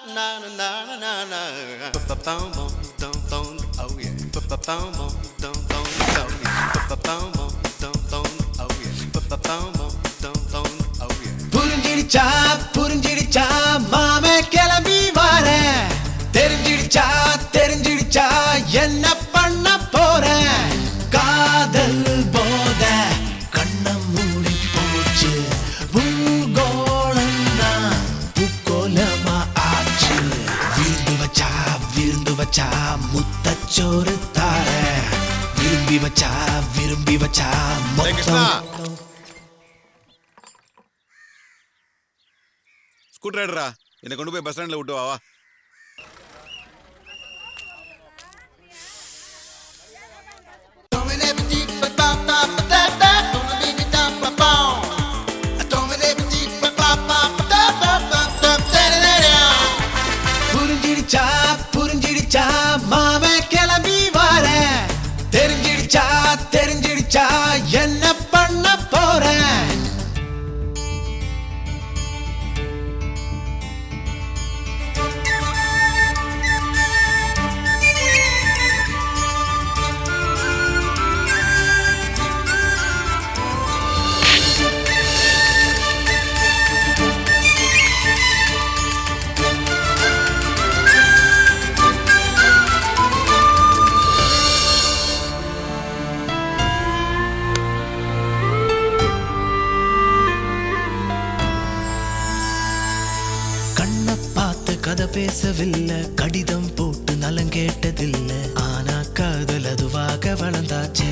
na na na na na. Ba-ba-bum, dum dum. Oh yeah. Ba-ba-bum, dum dum. Oh yeah. Ba-ba-bum, dum dum. Oh yeah. Ba-ba-bum, dum dum. Oh yeah. புரிஞ்சிடுச்சா புரிஞ்சிடுச்சா மாமே கிளம்பி வர தெரிஞ்சிடுச்சா தெரிஞ்சிடுச்சா என்ன பண்ண போற காதல் போத கண்ணம் மூடி போச்சு பூகோளம்னா பூகோளமா ஆச்சு விருந்து வச்சா முத்தச்சோறு தார விரும்பி வச்சா மொத்தம் ஸ்கூட்டர் ரைடரா என்னை கொண்டு போய் பஸ் ஸ்டாண்ட்ல விட்டு வா புரிஞ்சிடுச்சா புரிஞ்சிடுச்சா மாமே கிளம்பி வர தெரிஞ்சிடுச்சா தெரிஞ்சிடுச்சா என்ன பண்ண போற கதை பேசவில்லை கடிதம் போட்டு நலம் கேட்டதில்லை ஆனா காதல் அதுவாக வளர்ந்தாச்சே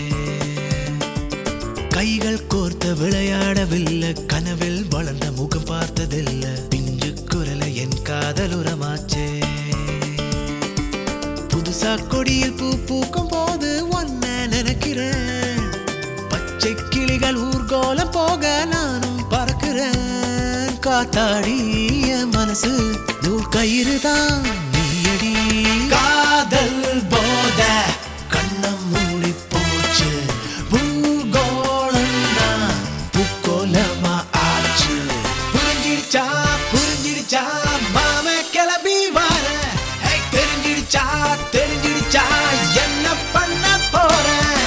கைகள் கோர்த்த விளையாடவில்லை கனவில் வளர்ந்த முகம் பார்த்ததில்லை பிஞ்சு குரலை என் காதல் உரமாச்சே புதுசா கொடியில் பூ பூக்கும் போது ஒன்ன நினைக்கிறேன் பச்சை கிளிகள் ஊர்கோலம் போக நானும் பறக்கிறேன் காத்தாடிய மனசு நூல் கயிறுதான் நீயடி காதல் போத கண்ணம் மூடி போச்சு பூகோளம்னா பூகோளமா ஆச்சு புரிஞ்சிடுச்சா புரிஞ்சிடுச்சா மாமே கிளம்பி வர தெரிஞ்சிடுச்சா தெரிஞ்சிடுச்சா என்ன பண்ண போற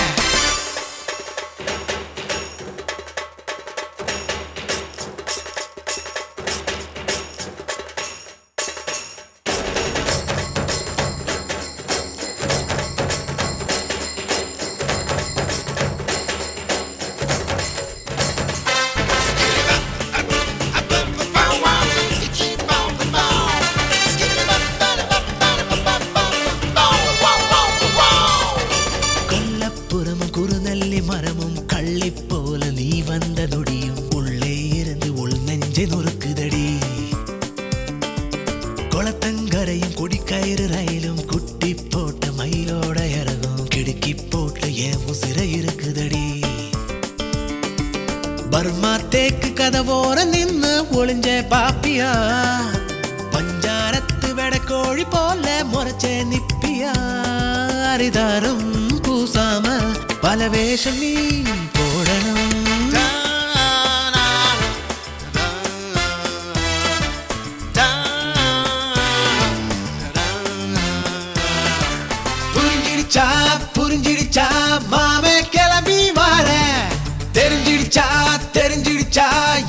மரமும் கள்ளி போல நீ வந்த நொடியும் உள்ளே இருந்து உள் நெஞ்சை நொறுக்குதடி குளத்தங்கரையும் கொடிக்கயிறு ரயிலும் குட்டி போட்ட மயிலோட இறகும் கிடுக்கி போட்ட என் உசிர இருக்குதடி பர்மா தேக்கு கதவோர நின்னு ஒளிஞ்ச பாப்பியா பஞ்சாரத்து வெடக்கோழி போல முறைச்சே நிப்பியா அரிதாரும் பூசாம பல வேஷம் நீ போடணும் புரிஞ்சிடுச்சா புரிஞ்சிடுச்சா மாமே கிளம்பி வர தெரிஞ்சிடுச்சா தெரிஞ்சிடுச்சா